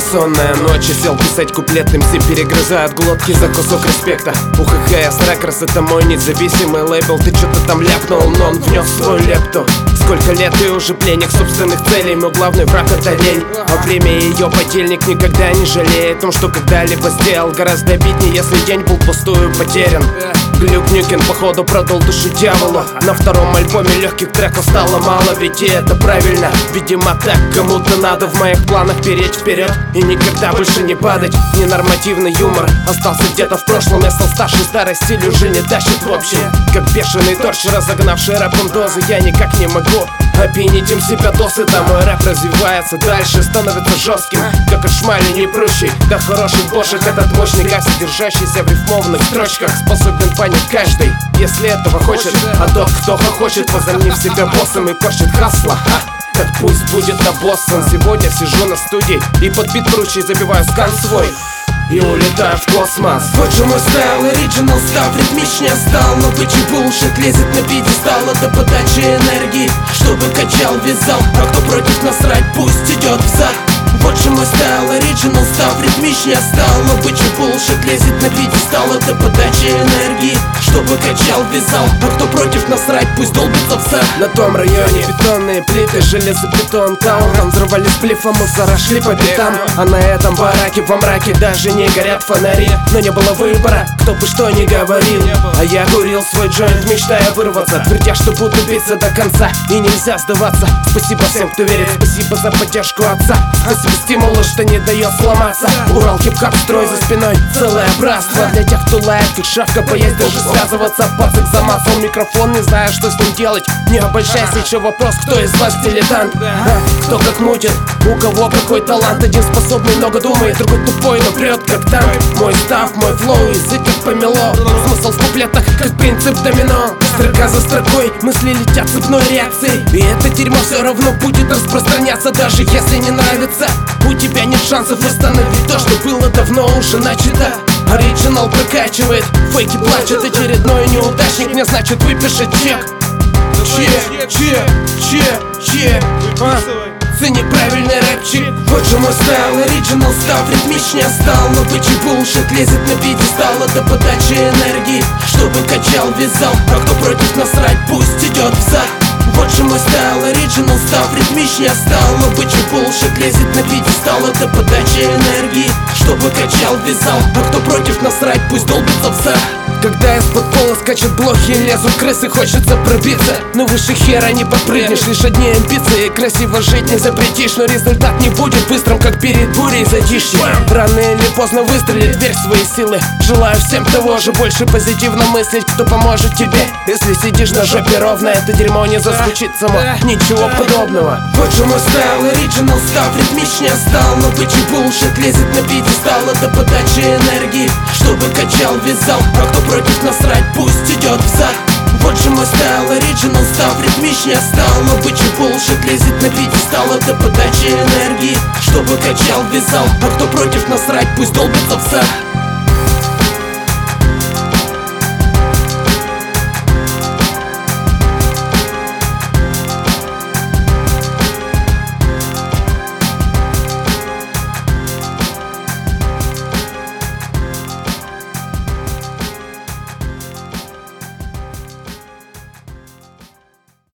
бессонная ночь, и сел писать куплет. МС перегрызают глотки за кусок респекта. УХХС Рекордс — это мой независимый лейбл. Ты что-то там ляпнул, но он внес свою лепту. Сколько лет ты уже пленник собственных целей, мой главный враг — это лень. А время ее подельник никогда не жалеет о том, что когда-либо сделал. Гораздо обиднее, если день был пустую потерян. Глюк Нюкин походу продал душу дьяволу. На втором альбоме легких треков стало мало, ведь и это правильно. Видимо так кому-то надо в моих планах переть вперед и никогда больше не падать. Ненормативный юмор остался где-то в прошлом. Я стал старше, старый стиль уже не тащит в общем. Как бешеный торч, разогнавший рэпом дозы, я никак не могу опьянить им себя досыта. Мой рэп развивается дальше, становится жестким, как от шмали не прущий до хороших бошек. Этот мощный газ, содержащийся в рифмованных строчках, способен понять каждый, если этого хочет. А тот, кто хочет, возомнив себя боссом и корчит хасла, так пусть будет на Бостон. Сегодня сижу на студии и под бит круче забиваю скан свой и улетаю в космос. Вот же мой стайл, оригинал став, ритмичнее стал. Но бычий булшит лезет на пьедестал. Это подача энергии, чтобы качал весь зал. А кто против насрать, пусть идет взад. Вот же мой стайл, оригинал став, ритмичнее стал. Но бычий булшит лезет на пьедестал. Это подача энергии, чтобы качал весь зал. А кто против насрать, пусть долбится в зад. На том районе бетонные плиты, железобетон таун. Там взрывались плифом, мусора шли по пятам. А на этом бараке во мраке даже не горят фонари. Но не было выбора, кто бы что ни говорил. А я курил свой джойнт, мечтая вырваться, твердя, что буду биться до конца и нельзя сдаваться. Спасибо всем, кто верит, спасибо за поддержку отца. Спасибо стимулу, что не дает сломаться. Урал хип-хап, строй за спиной целое братство. Для тех, кто лает, как шавка, боясь даже связываться. Пацак замацал микрофон, не зная, что с ним делать. Не обольщайся, еще вопрос, кто из вас дилетант? Кто как мутит, у кого какой талант. Один способный, много думает, другой тупой, но прет как танк. Мой став, мой флоу, язык как помело. Смысл в куплетах, как принцип домино. Строка за строкой, мысли летят цепной реакцией. И это дерьмо все равно будет распространяться, даже если не нравится. У тебя нет шансов восстановить то, что было давно уже начато. Оригинал прокачивает, фейки плачут. Очередной неудачник мне значит выпишет чек. Чек. Цени правильный рэпчик. Вот же мой стайл, оригинал став, ритмичнее стал. Но бычий булшит лезет на пьедестал. Это подача энергии, чтобы качал весь зал. А кто против насрать, пусть идет взад. Вот же мой стайл, оригинал став, ритмичнее стал. Но бычий булшит лезет на пьедестал. Это подача энергии, чтобы качал весь зал. А кто против насрать, пусть долбится в зад. Когда из-под пола скачут блохи, лезут крысы, хочется пробиться. Но выше хера не подпрыгнешь, лишь одни амбиции. Красиво жить не запретишь, но результат не будет быстрым, как перед бурей затишье. Рано или поздно выстрелит, верь в свои силы. Желаю всем того же, больше позитивно мыслить, кто поможет тебе. Если сидишь на жопе ровно, это дерьмо не зазвучит само. Ничего подобного. Вот же мой стайл, оригинал став, ритмичнее стал. Но бычий булшит лезет на пьедестал. Это подача энергии, чтобы качал весь зал. А кто против насрать, пусть идет взад. Вот же мой стайл, оригинал став, ритмичнее стал. Но бычий булшит лезет на пьедестал. Это подача энергии, чтобы качал весь зал. А кто против насрать, пусть долбится в зад.